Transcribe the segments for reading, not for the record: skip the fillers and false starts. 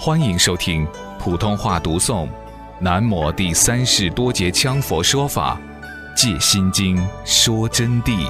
欢迎收听普通话读诵南摩第三世多杰羌佛说法戒心经说真谛。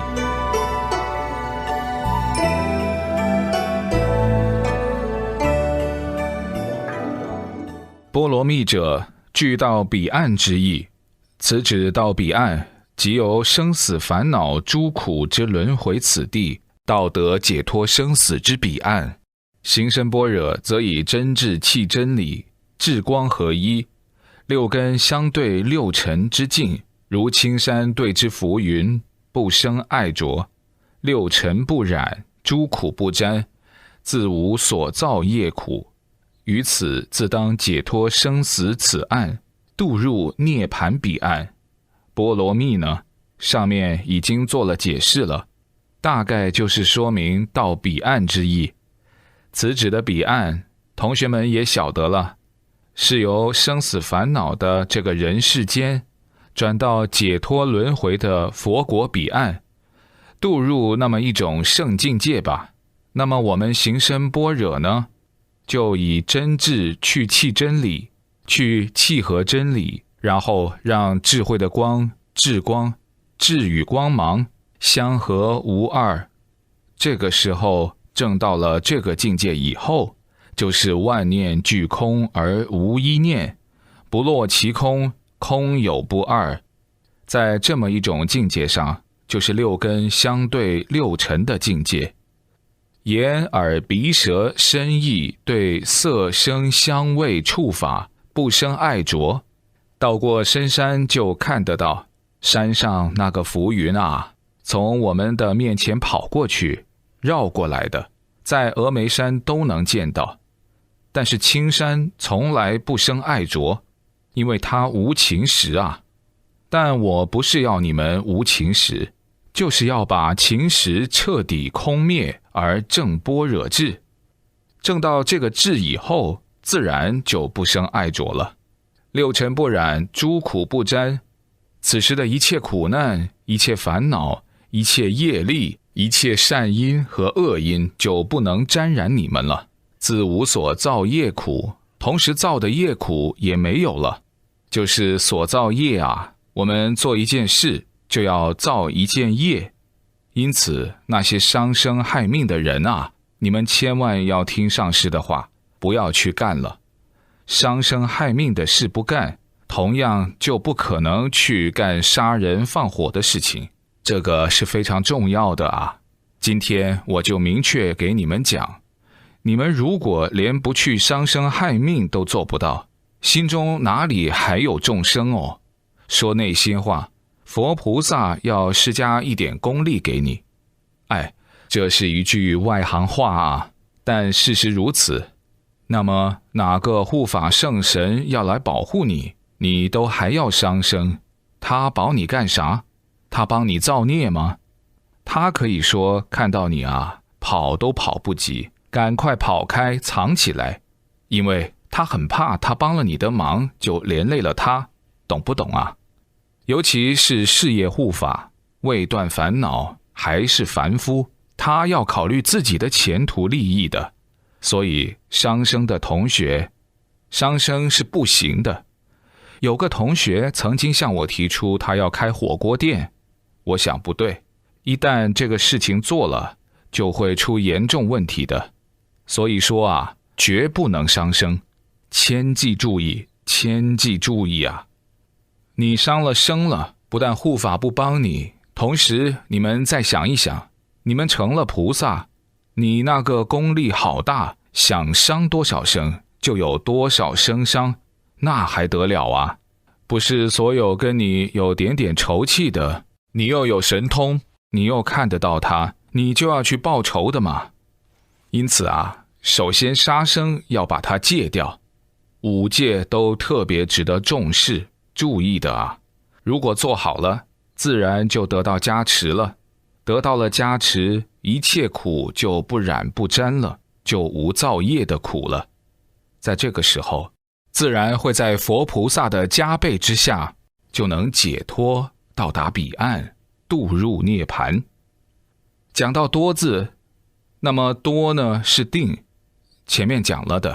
波罗蜜者，具到彼岸之意。此指到彼岸，即由生死烦恼诸苦之轮回此地，到得解脱生死之彼岸。行深般若，则以真智契真理，智光合一，六根相对六尘之境，如青山对之浮云，不生爱着，六尘不染，诸苦不沾，自无所造业苦。于此自当解脱生死此岸，渡入涅盘彼岸。波罗蜜呢，上面已经做了解释了，大概就是说明到彼岸之意。此指的彼岸，同学们也晓得了，是由生死烦恼的这个人世间，转到解脱轮回的佛国彼岸，渡入那么一种圣境界吧。那么我们行深般若呢，就以真智去契真理，去契合真理，然后让智慧的光、智光、智与光芒相合无二。这个时候证到了这个境界以后，就是万念俱空而无一念，不落其空，空有不二。在这么一种境界上，就是六根相对六尘的境界。眼耳鼻舌身意对色声香味触法不生爱着，到过深山就看得到，山上那个浮云啊，从我们的面前跑过去，绕过来的，在峨眉山都能见到。但是青山从来不生爱着，因为它无情识啊。但我不是要你们无情识，就是要把情识彻底空灭而证般若智。证到这个智以后，自然就不生爱着了。六尘不染，诸苦不沾。此时的一切苦难、一切烦恼、一切业力、一切善因和恶因就不能沾染你们了。自无所造业苦，同时造的业苦也没有了。就是所造业啊，我们做一件事就要造一件业。因此那些伤生害命的人啊，你们千万要听上师的话，不要去干了。伤生害命的事不干，同样就不可能去干杀人放火的事情，这个是非常重要的啊。今天我就明确给你们讲，你们如果连不去伤生害命都做不到，心中哪里还有众生哦？说内心话，佛菩萨要施加一点功力给你。这是一句外行话啊，但事实如此。那么哪个护法圣神要来保护你，你都还要伤生，他保你干啥？他帮你造孽吗？他可以说看到你啊，跑都跑不及，赶快跑开藏起来，因为他很怕他帮了你的忙就连累了他，懂不懂啊？尤其是事业护法，未断烦恼，还是凡夫，他要考虑自己的前途利益的。所以伤生的同学，伤生是不行的。有个同学曾经向我提出他要开火锅店，我想不对，一旦这个事情做了，就会出严重问题的。所以说啊，绝不能伤生，千记注意，千记注意啊！你伤了生了，不但护法不帮你，同时你们再想一想，你们成了菩萨，你那个功力好大，想伤多少生就有多少生伤，那还得了啊？不是所有跟你有点点仇气的，你又有神通，你又看得到他，你就要去报仇的嘛。因此啊，首先杀生要把它戒掉，五戒都特别值得重视注意的啊。如果做好了，自然就得到加持了，得到了加持，一切苦就不染不沾了，就无造业的苦了。在这个时候，自然会在佛菩萨的加倍之下，就能解脱，到达彼岸，渡入涅盘。讲到多字，那么多呢是定，前面讲了的，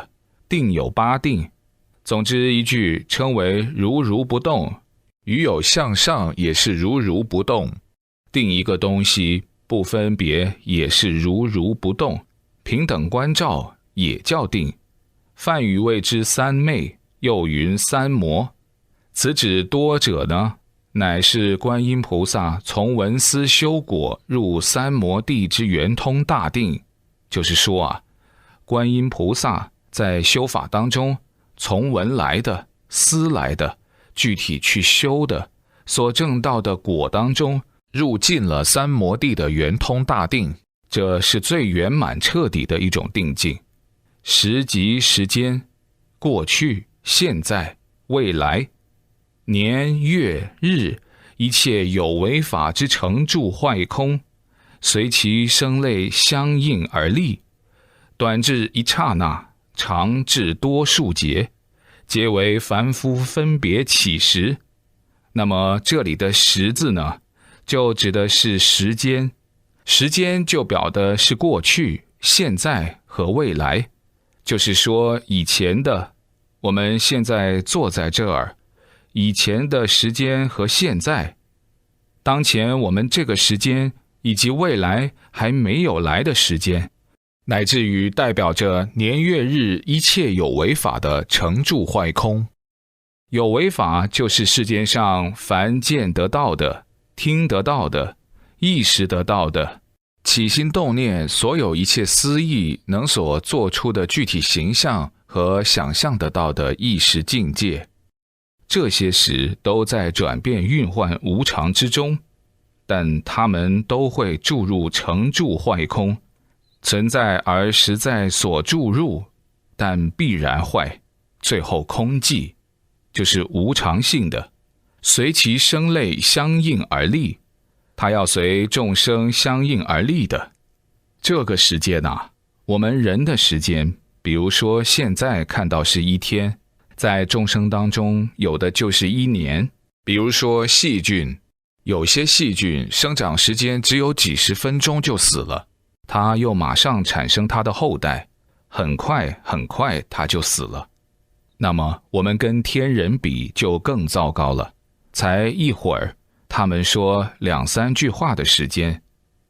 定有八定。总之一句称为如如不动，与有向上也是如如不动。定一个东西不分别也是如如不动，平等观照也叫定。梵语谓之三昧，又云三摩。此指多者呢，乃是观音菩萨从闻思修果入三摩地之圆通大定。就是说啊，观音菩萨在修法当中，从闻来的、思来的、具体去修的，所证到的果当中，入进了三摩地的圆通大定，这是最圆满彻底的一种定境。时即时间，过去、现在、未来，年月日，一切有为法之成住坏空，随其生类相应而立，短至一刹那，长至多数节，皆为凡夫分别起时。那么这里的时字呢，就指的是时间，时间就表的是过去、现在和未来。就是说以前的，我们现在坐在这儿，以前的时间和现在，当前我们这个时间，以及未来还没有来的时间，乃至于代表着年月日一切有为法的成住坏空。有为法就是世间上凡见得到的、听得到的、意识得到的、起心动念所有一切思意能所做出的具体形象和想象得到的意识境界，这些时都在转变运换无常之中，但它们都会注入成住坏空，存在而实在所注入，但必然坏，最后空寂，就是无常性的，随其生类相应而立，它要随众生相应而立的。这个时间啊，我们人的时间，比如说现在看到是一天，在众生当中有的就是一年。比如说细菌，有些细菌生长时间只有几十分钟就死了，它又马上产生它的后代，很快它就死了。那么我们跟天人比就更糟糕了，才一会儿，他们说2、3句话的时间，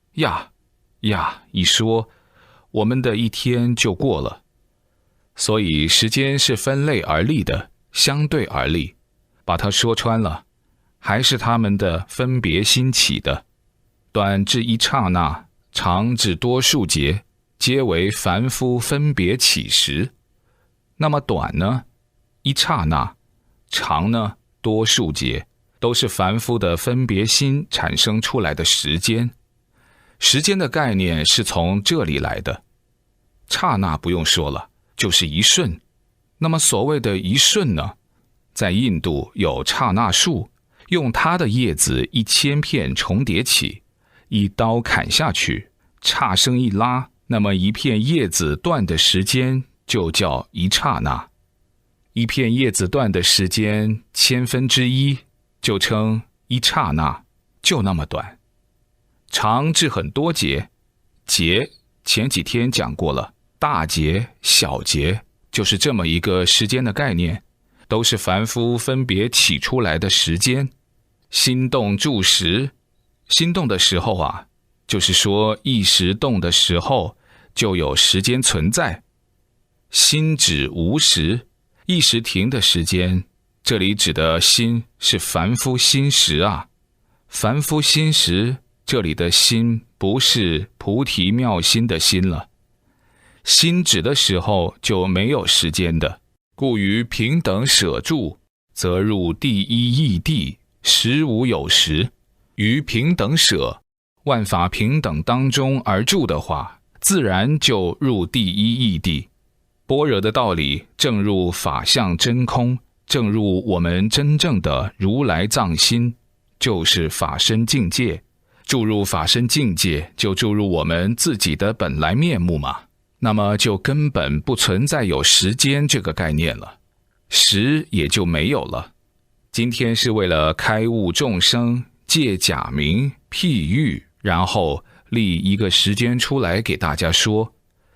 一说，我们的一天就过了。所以时间是分类而立的，相对而立，把它说穿了，还是他们的分别心起的。短至一刹那，长至多数节，皆为凡夫分别起时。那么短呢，一刹那；长呢，多数节，都是凡夫的分别心产生出来的时间。时间的概念是从这里来的。刹那不用说了，就是一瞬。那么所谓的一瞬呢，在印度有刹那树，用它的叶子1000片重叠起，一刀砍下去，刹声一拉，那么一片叶子断的时间就叫一刹那。一片叶子断的时间1/1000就称一刹那，就那么短。长至很多节，节前几天讲过了，大节、小节，就是这么一个时间的概念，都是凡夫分别起出来的时间。心动住时，心动的时候啊，就是说意识动的时候，就有时间存在。心止无时，意识停的时间，这里指的心是凡夫心识啊。凡夫心识，这里的心不是菩提妙心的心了。心止的时候就没有时间的，故于平等舍住，则入第一义谛，时无有时。于平等舍，万法平等当中而住的话，自然就入第一义谛。般若的道理正入法相真空，正入我们真正的如来藏心，就是法身境界。注入法身境界，就注入我们自己的本来面目嘛，那么就根本不存在有时间这个概念了，时也就没有了。今天是为了开悟众生，借假名譬喻，然后立一个时间出来给大家说，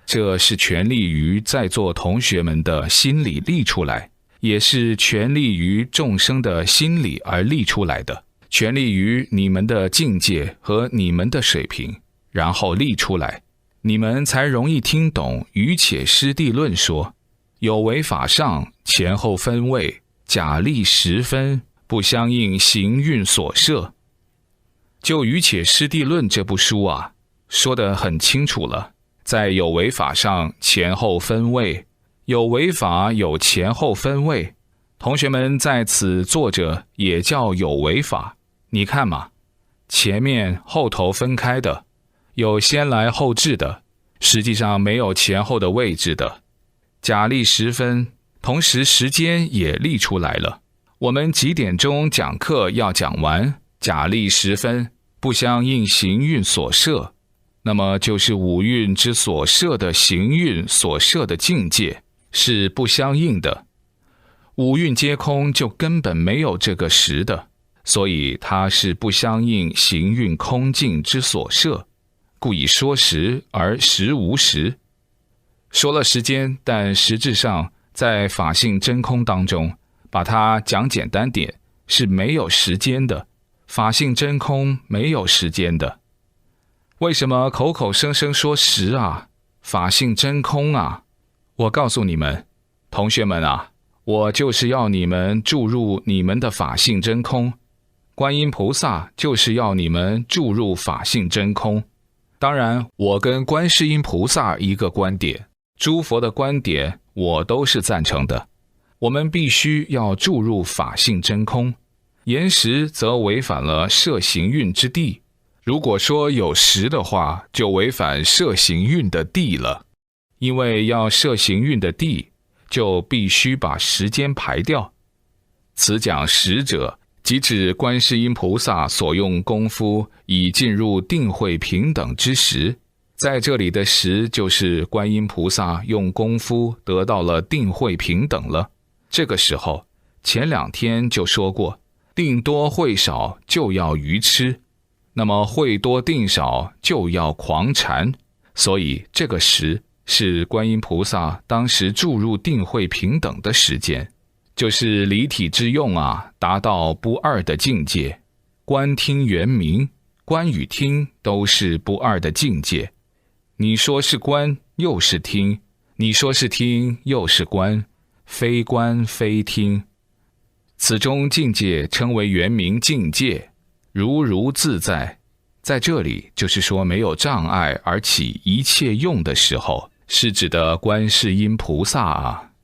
这是全力于在座同学们的心里立出来，也是全力于众生的心里而立出来的，全力于你们的境界和你们的水平，然后立出来，你们才容易听懂瑜伽师地论说，有为法上前后分位，假立十分，不相应行运所摄。就瑜伽师地论这部书啊，说得很清楚了，在有为法上前后分位，有为法有前后分位，同学们在此坐着也叫有为法。你看嘛，前面后头分开的，有先来后至的，实际上没有前后的位置的。假立十分，同时时间也立出来了。我们几点钟讲课要讲完，假立十分，不相应行运所摄，那么就是五蕴之所摄的行运所摄的境界是不相应的。五蕴皆空，就根本没有这个实的，所以它是不相应行运空境之所摄，故以说实而实无实。说了时间，但实质上在法性真空当中，把它讲简单点，是没有时间的。法性真空没有时间的。为什么口口声声说实啊？法性真空啊？我告诉你们，同学们啊，我就是要你们注入你们的法性真空，观音菩萨就是要你们注入法性真空。当然，我跟观世音菩萨一个观点，诸佛的观点我都是赞成的。我们必须要注入法性真空，言实则违反了摄行运之地。如果说有实的话，就违反摄行运的地了。因为要摄行运的地，就必须把时间排掉。此讲实者，即指观世音菩萨所用功夫以进入定慧平等之时。在这里的时，就是观音菩萨用功夫得到了定慧平等了。这个时候，前2天就说过，定多慧少就要愚痴，那么慧多定少就要狂禅。所以这个时是观音菩萨当时注入定慧平等的时间，就是离体之用啊，达到不二的境界。观听圆明，观与听都是不二的境界。你说是观又是听，你说是听又是观，非观非听。此中境界称为圆明境界，如如自在。在这里就是说没有障碍而起一切用的时候，是指的观世音菩萨啊。